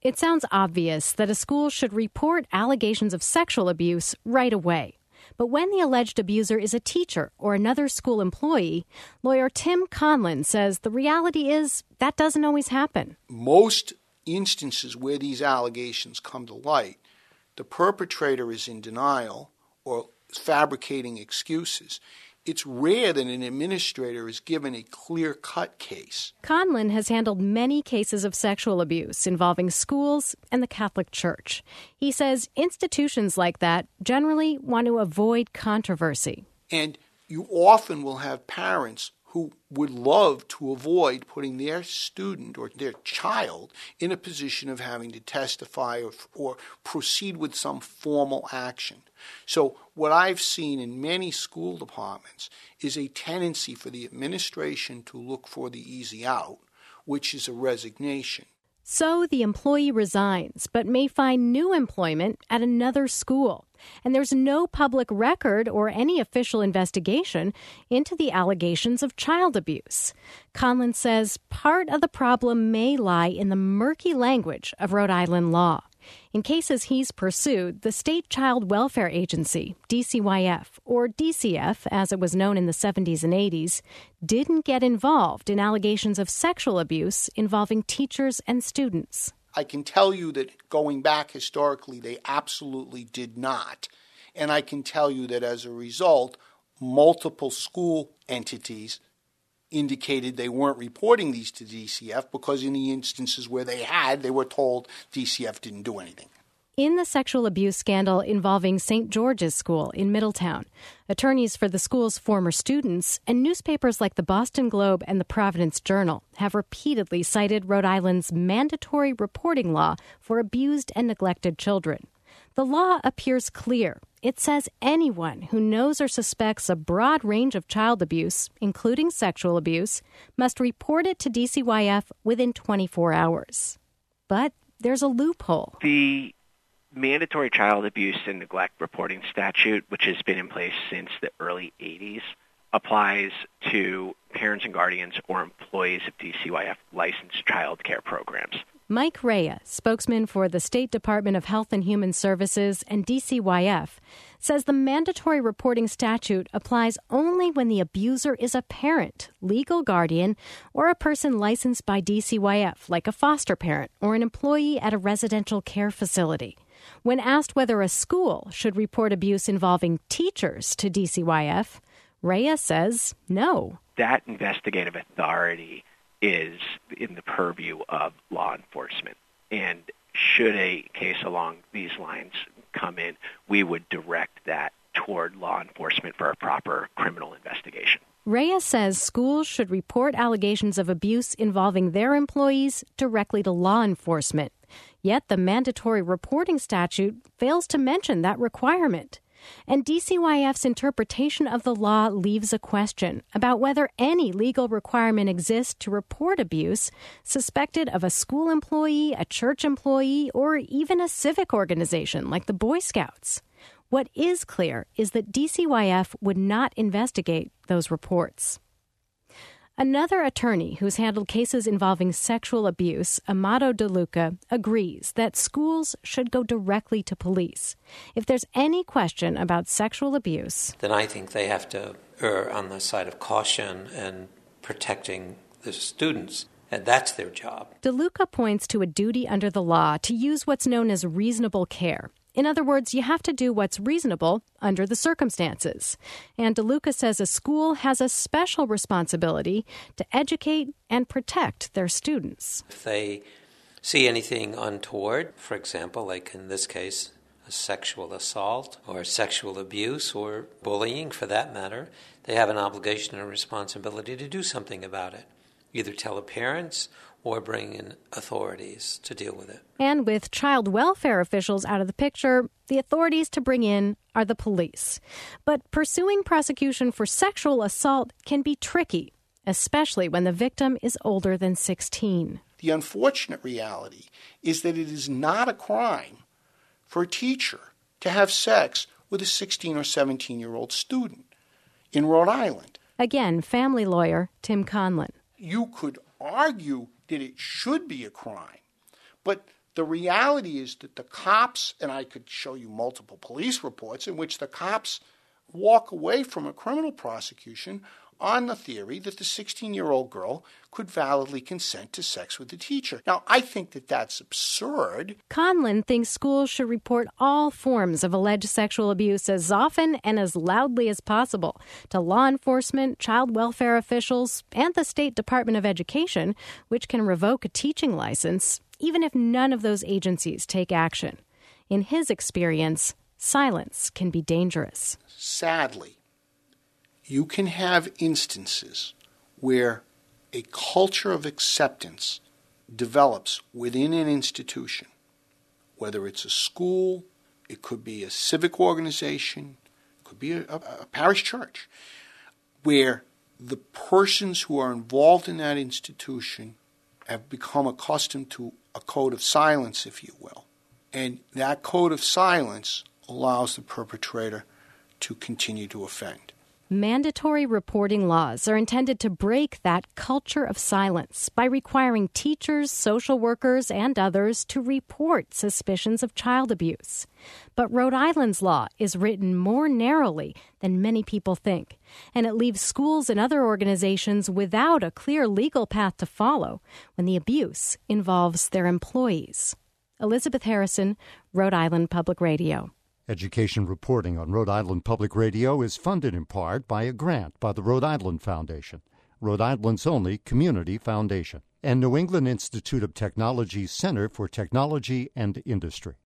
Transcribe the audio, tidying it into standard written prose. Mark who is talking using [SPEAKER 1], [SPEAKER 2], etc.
[SPEAKER 1] It sounds obvious that a school should report allegations of sexual abuse right away. But when the alleged abuser is a teacher or another school employee, lawyer Tim Conlon says the reality is that doesn't always happen.
[SPEAKER 2] Most instances where these allegations come to light, the perpetrator is in denial or fabricating excuses. It's rare that an administrator is given a clear-cut case.
[SPEAKER 1] Conlon has handled many cases of sexual abuse involving schools and the Catholic Church. He says institutions like that generally want to avoid controversy.
[SPEAKER 2] And you often will have parents who would love to avoid putting their student or their child in a position of having to testify or proceed with some formal action. So what I've seen in many school departments is a tendency for the administration to look for the easy out, which is a resignation.
[SPEAKER 1] So the employee resigns, but may find new employment at another school. And there's no public record or any official investigation into the allegations of child abuse. Conlon says part of the problem may lie in the murky language of Rhode Island law. In cases he's pursued, the State Child Welfare Agency, DCYF, or DCF, as it was known in the 70s and 80s, didn't get involved in allegations of sexual abuse involving teachers and students.
[SPEAKER 2] I can tell you that going back historically, they absolutely did not. And I can tell you that as a result, multiple school entities indicated they weren't reporting these to DCF because in the instances where they were told DCF didn't do anything.
[SPEAKER 1] In the sexual abuse scandal involving St. George's School in Middletown, attorneys for the school's former students and newspapers like the Boston Globe and the Providence Journal have repeatedly cited Rhode Island's mandatory reporting law for abused and neglected children. The law appears clear. It says anyone who knows or suspects a broad range of child abuse, including sexual abuse, must report it to DCYF within 24 hours. But there's a loophole.
[SPEAKER 3] The mandatory child abuse and neglect reporting statute, which has been in place since the early 80s, applies to parents and guardians or employees of DCYF licensed child care programs.
[SPEAKER 1] Mike Rea, spokesman for the State Department of Health and Human Services and DCYF, says the mandatory reporting statute applies only when the abuser is a parent, legal guardian, or a person licensed by DCYF, like a foster parent or an employee at a residential care facility. When asked whether a school should report abuse involving teachers to DCYF, Rea says no.
[SPEAKER 3] That investigative authority is in the purview of law enforcement. And should a case along these lines come in, we would direct that toward law enforcement for a proper criminal investigation.
[SPEAKER 1] Rea says schools should report allegations of abuse involving their employees directly to law enforcement. Yet the mandatory reporting statute fails to mention that requirement. And DCYF's interpretation of the law leaves a question about whether any legal requirement exists to report abuse suspected of a school employee, a church employee, or even a civic organization like the Boy Scouts. What is clear is that DCYF would not investigate those reports. Another attorney who's handled cases involving sexual abuse, Amato DeLuca, agrees that schools should go directly to police. If there's any question about sexual abuse,
[SPEAKER 4] then I think they have to err on the side of caution and protecting the students, and that's their job.
[SPEAKER 1] DeLuca points to a duty under the law to use what's known as reasonable care. In other words, you have to do what's reasonable under the circumstances. And DeLuca says a school has a special responsibility to educate and protect their students.
[SPEAKER 4] If they see anything untoward, for example, like in this case, a sexual assault or sexual abuse or bullying for that matter, they have an obligation and responsibility to do something about it. Either tell the parents or bring in authorities to deal with it.
[SPEAKER 1] And with child welfare officials out of the picture, the authorities to bring in are the police. But pursuing prosecution for sexual assault can be tricky, especially when the victim is older than 16.
[SPEAKER 2] The unfortunate reality is that it is not a crime for a teacher to have sex with a 16 or 17-year-old student in Rhode Island.
[SPEAKER 1] Again, family lawyer Tim Conlon.
[SPEAKER 2] You could argue that it should be a crime, but The reality is that the cops, and I could show you multiple police reports in which the cops walk away from a criminal prosecution on the theory that the 16-year-old girl could validly consent to sex with the teacher. Now, I think that that's absurd.
[SPEAKER 1] Conlon thinks schools should report all forms of alleged sexual abuse as often and as loudly as possible to law enforcement, child welfare officials, and the State Department of Education, which can revoke a teaching license, even if none of those agencies take action. In his experience, silence can be dangerous.
[SPEAKER 2] Sadly, you can have instances where a culture of acceptance develops within an institution, whether it's a school, it could be a civic organization, it could be a parish church, where the persons who are involved in that institution have become accustomed to a code of silence, if you will. And that code of silence allows the perpetrator to continue to offend.
[SPEAKER 1] Mandatory reporting laws are intended to break that culture of silence by requiring teachers, social workers, and others to report suspicions of child abuse. But Rhode Island's law is written more narrowly than many people think, and it leaves schools and other organizations without a clear legal path to follow when the abuse involves their employees. Elizabeth Harrison, Rhode Island Public Radio.
[SPEAKER 5] Education reporting on Rhode Island Public Radio is funded in part by a grant by the Rhode Island Foundation, Rhode Island's only community foundation, and New England Institute of Technology's Center for Technology and Industry.